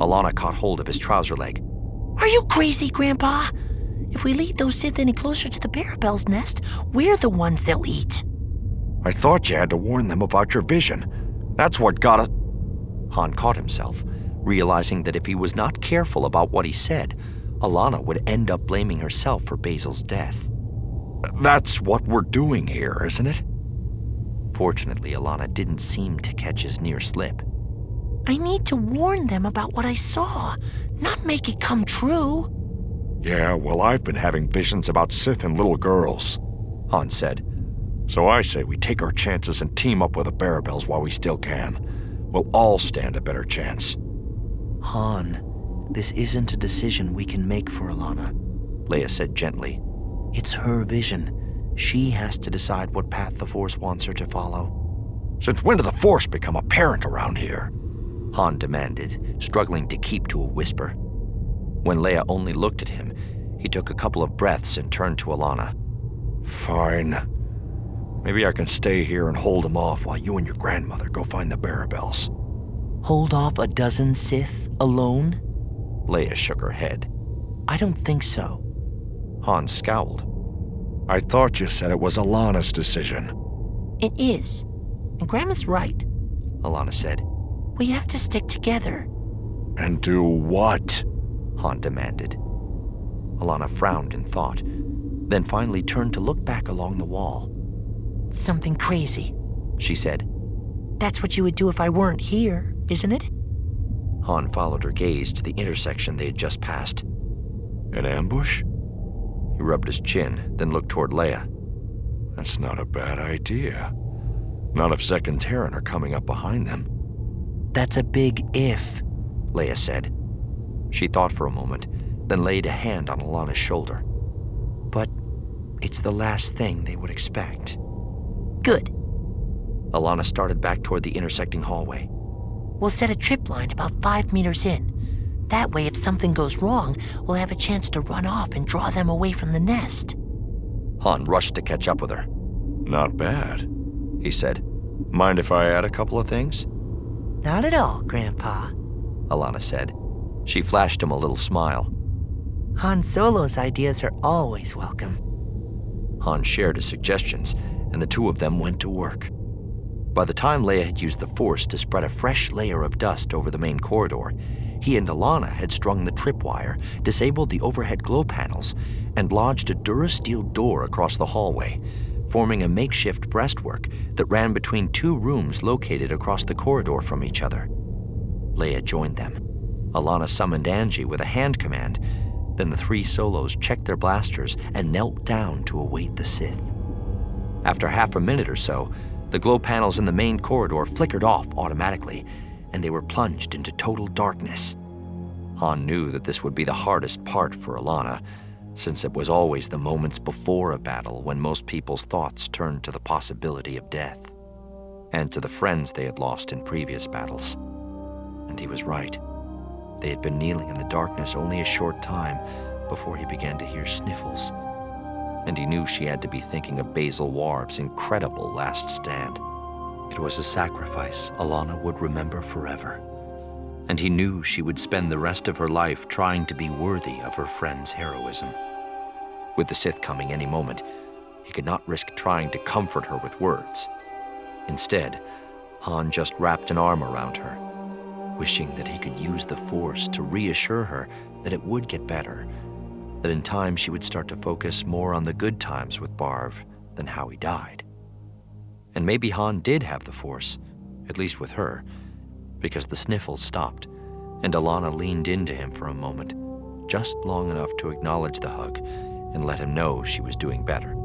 Alana caught hold of his trouser leg. Are you crazy, Grandpa? If we lead those Sith any closer to the Parabell's nest, we're the ones they'll eat. I thought you had to warn them about your vision. That's what got it. Han caught himself, realizing that if he was not careful about what he said, Alana would end up blaming herself for Basil's death. That's what we're doing here, isn't it? Fortunately, Alana didn't seem to catch his near slip. I need to warn them about what I saw, not make it come true. Yeah, well, I've been having visions about Sith and little girls, Han said. So I say we take our chances and team up with the Parabells while we still can. We'll all stand a better chance. Han, this isn't a decision we can make for Alana, Leia said gently. It's her vision. She has to decide what path the Force wants her to follow. Since when did the Force become apparent around here? Han demanded, struggling to keep to a whisper. When Leia only looked at him, he took a couple of breaths and turned to Alana. Fine. Maybe I can stay here and hold them off while you and your grandmother go find the Parabells. Hold off a dozen Sith alone? Leia shook her head. I don't think so. Han scowled. I thought you said it was Alana's decision. It is. And Grandma's right. Alana said. We have to stick together. And do what? Han demanded. Alana frowned in thought, then finally turned to look back along the wall. Something crazy, she said. That's what you would do if I weren't here, isn't it? Han followed her gaze to the intersection they had just passed. An ambush? He rubbed his chin, then looked toward Leia. That's not a bad idea. Not if Zek and Terran are coming up behind them. That's a big if, Leia said. She thought for a moment, then laid a hand on Alana's shoulder. But it's the last thing they would expect. Good. Alana started back toward the intersecting hallway. We'll set a trip line about 5 meters in. That way, if something goes wrong, we'll have a chance to run off and draw them away from the nest. Han rushed to catch up with her. Not bad, he said. Mind if I add a couple of things? Not at all, Grandpa, Alana said. She flashed him a little smile. Han Solo's ideas are always welcome. Han shared his suggestions, and the two of them went to work. By the time Leia had used the Force to spread a fresh layer of dust over the main corridor, he and Alana had strung the tripwire, disabled the overhead glow panels, and lodged a Durasteel door across the hallway, forming a makeshift breastwork that ran between 2 rooms located across the corridor from each other. Leia joined them. Alana summoned Angie with a hand command. Then the 3 Solos checked their blasters and knelt down to await the Sith. After half a minute or so, the glow panels in the main corridor flickered off automatically, and they were plunged into total darkness. Han knew that this would be the hardest part for Alana, since it was always the moments before a battle when most people's thoughts turned to the possibility of death, and to the friends they had lost in previous battles. And he was right. They had been kneeling in the darkness only a short time before he began to hear sniffles, and he knew she had to be thinking of Basil Warv's incredible last stand. It was a sacrifice Alana would remember forever, and he knew she would spend the rest of her life trying to be worthy of her friend's heroism. With the Sith coming any moment, he could not risk trying to comfort her with words. Instead, Han just wrapped an arm around her, wishing that he could use the Force to reassure her that it would get better, that in time she would start to focus more on the good times with Barv than how he died. And maybe Han did have the Force, at least with her, because the sniffles stopped, and Alana leaned into him for a moment, just long enough to acknowledge the hug and let him know she was doing better.